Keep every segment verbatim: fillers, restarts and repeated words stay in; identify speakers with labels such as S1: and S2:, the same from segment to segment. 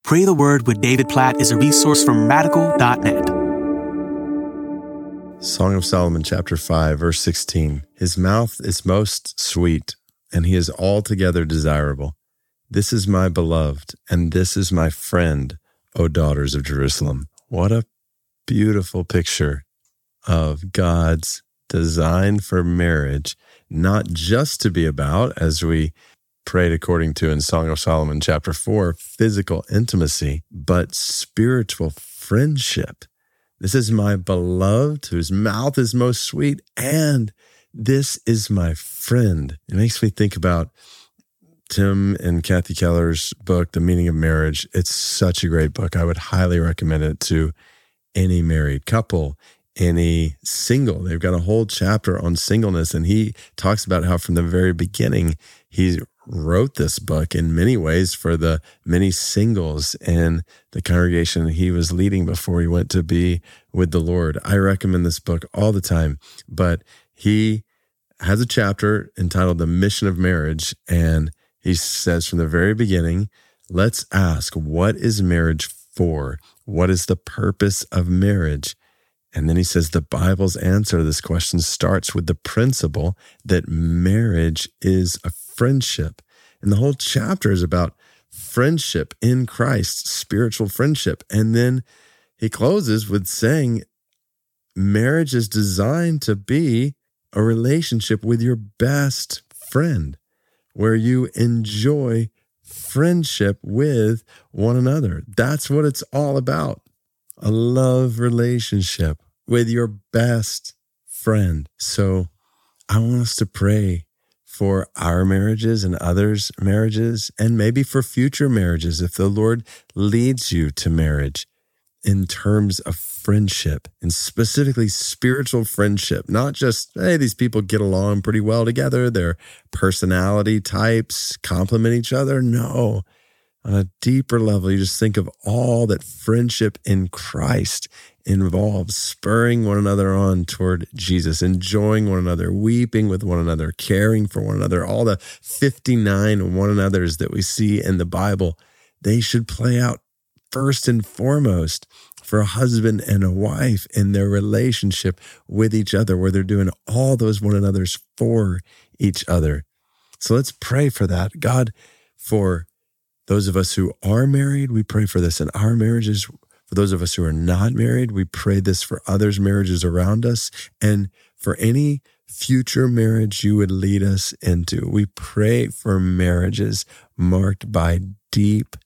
S1: Pray the Word with David Platt is a resource from radical dot net.
S2: Song of Solomon, chapter five, verse sixteen. His mouth is most sweet, and he is altogether desirable. This is my beloved, and this is my friend, O daughters of Jerusalem. What a beautiful picture of God's design for marriage, not just to be about, as we prayed according to in Song of Solomon, chapter four, physical intimacy, but spiritual friendship. This is my beloved, whose mouth is most sweet, and this is my friend. It makes me think about Tim and Kathy Keller's book, The Meaning of Marriage. It's such a great book. I would highly recommend it to any married couple, any single. They've got a whole chapter on singleness, and he talks about how from the very beginning, he wrote this book in many ways for the many singles in the congregation he was leading before he went to be with the Lord. I recommend this book all the time, but he has a chapter entitled The Mission of Marriage, and he says from the very beginning, let's ask, what is marriage for? What is the purpose of marriage? And then he says the Bible's answer to this question starts with the principle that marriage is a friendship. And the whole chapter is about friendship in Christ, spiritual friendship. And then he closes with saying marriage is designed to be a relationship with your best friend, where you enjoy friendship with one another. That's what it's all about. A love relationship with your best friend. So I want us to pray for our marriages and others' marriages, and maybe for future marriages, if the Lord leads you to marriage in terms of friendship, and specifically spiritual friendship, not just, hey, these people get along pretty well together, their personality types complement each other. No, on a deeper level, you just think of all that friendship in Christ involves: spurring one another on toward Jesus, enjoying one another, weeping with one another, caring for one another. All the fifty-nine one another's that we see in the Bible, they should play out first and foremost for a husband and a wife in their relationship with each other, where they're doing all those one another's for each other. So let's pray for that. God, for those of us who are married, we pray for this in our marriages. For those of us who are not married, we pray this for others' marriages around us. And for any future marriage you would lead us into, we pray for marriages marked by deep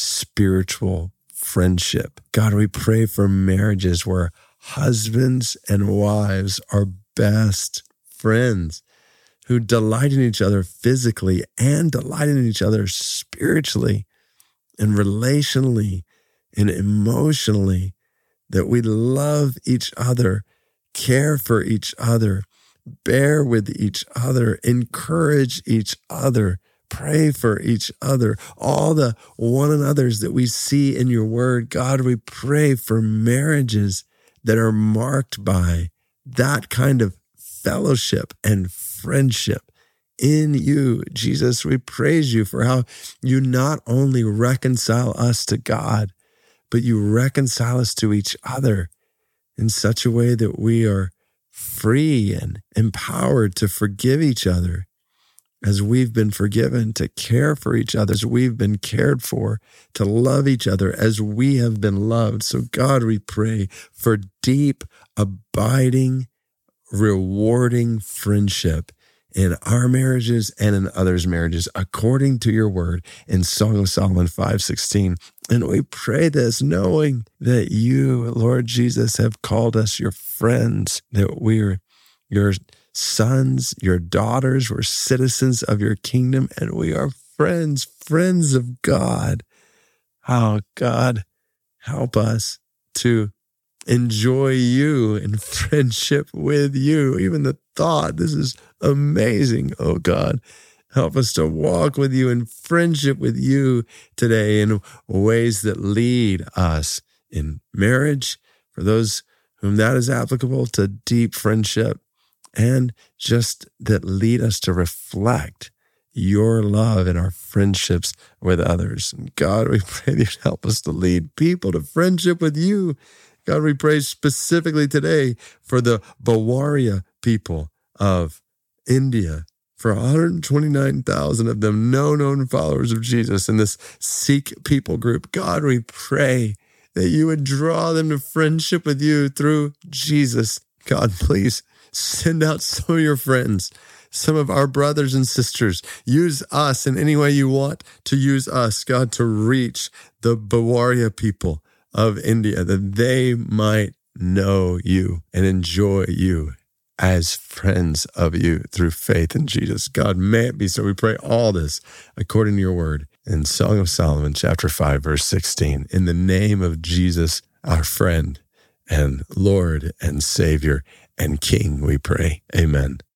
S2: spiritual friendship. God, we pray for marriages where husbands and wives are best friends, who delight in each other physically and delight in each other spiritually and relationally and emotionally, that we love each other, care for each other, bear with each other, encourage each other, pray for each other, all the one another's that we see in your word. God, we pray for marriages that are marked by that kind of fellowship and friendship in you. Jesus, we praise you for how you not only reconcile us to God, but you reconcile us to each other in such a way that we are free and empowered to forgive each other as we've been forgiven, to care for each other as we've been cared for, to love each other as we have been loved. So God, we pray for deep, abiding, rewarding friendship in our marriages and in others' marriages, according to your word in Song of Solomon five sixteen. And we pray this knowing that you, Lord Jesus, have called us your friends, that we're your sons, your daughters, we're citizens of your kingdom, and we are friends, friends of God. Oh, God, help us to enjoy you and friendship with you. Even the thought, this is amazing. Oh God, help us to walk with you in friendship with you today in ways that lead us in marriage, for those whom that is applicable, to deep friendship, and just that lead us to reflect your love in our friendships with others. And God, we pray that you'd help us to lead people to friendship with you. God, we pray specifically today for the Bawaria people of India, for one hundred twenty-nine thousand of them, no known followers of Jesus in this Sikh people group. God, we pray that you would draw them to friendship with you through Jesus. God, please send out some of your friends, some of our brothers and sisters. Use us in any way you want to use us, God, to reach the Bawaria people of India, that they might know you and enjoy you as friends of you through faith in Jesus. God, may it be so. We pray all this according to your word in Song of Solomon, chapter five, verse sixteen. In the name of Jesus, our friend and Lord and Savior and King, we pray. Amen.